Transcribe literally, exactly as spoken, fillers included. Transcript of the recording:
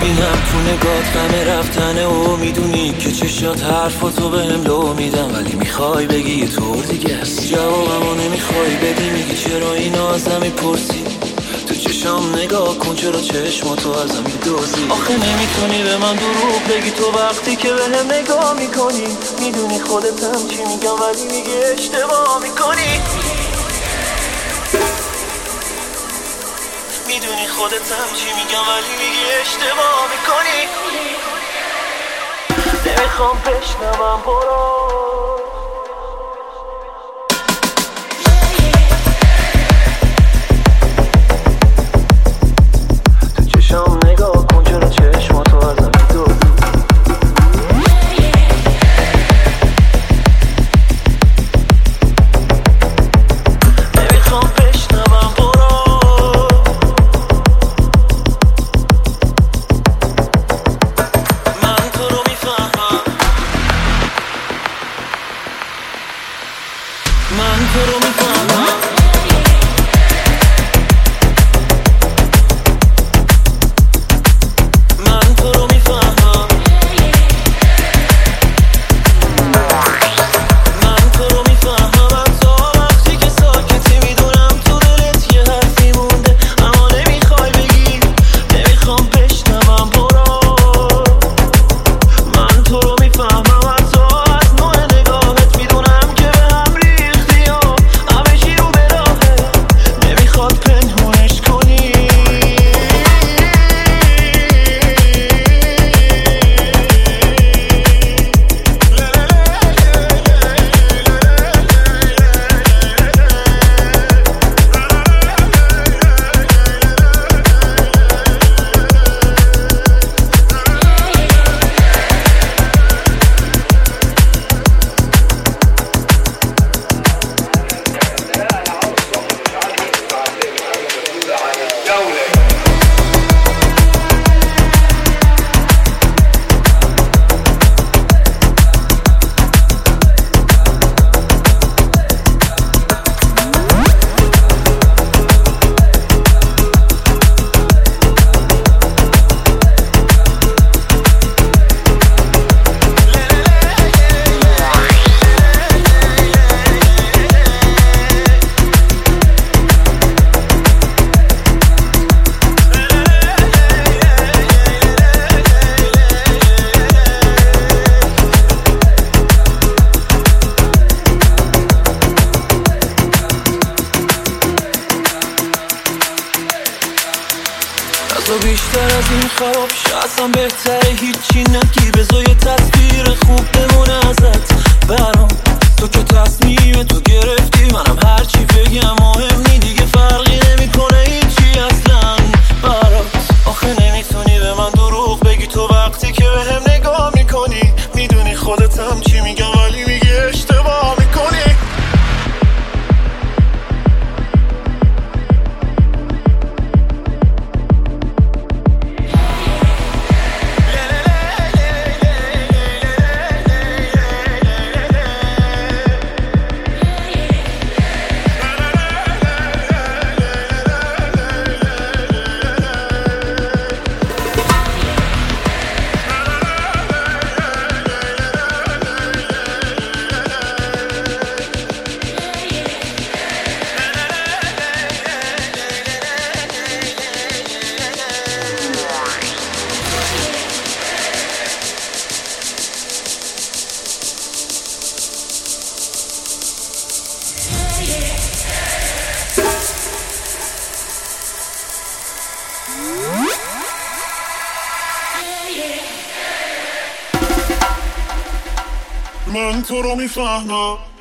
میبینم تو نگات غم رفتنه و میدونی که چشات حرفاتو بهم لو میدم، ولی میخوای بگی یه طور دیگه است. جوابمو نمیخوای بدی، میگی چرا اینو ازم میپرسی. تو چشام نگاه کن، چرا چشماتو ازم میدوزی. آخه نمیتونی به من دروغ بگی تو وقتی که بهم نگاه میکنی. میدونی خودتم چی میگم ولی میگی اشتباه میکنی. میدونی خودتم چی میگم ولی میگی اشتباه میکنی. نمیخوام بشنوم برو. تو چشام نگاه کن، چرا چشماتو ازم میدوزی. نمیخوام بشنوم برو. من تو رو میفهمم. من تو رو میفهمم. من تو رو میفهمم. حتی وقتی که ساکتی میدونم تو دلت یه حرفی مونده اما نمیخوای بگی. نمیخوام بشنوم برو. من تو رو میفهمم. تو بیشتر از این خراب شه، اصلا بهتره هیچی نگی. بذار یه تصویر خوب بمونه ازت برام. تو که تصمیم تو گرفتی، منم هرچی بگم مهم نی دیگه، فرقی نمیکنه هیچی اصلا برات. آخه نمیتونی به من دروغ بگی تو وقتی که بهم نگاه میکنی. میدونی خودتم چی میگم ولی میگی اشتباه میکنی. من تو رو میفهمم.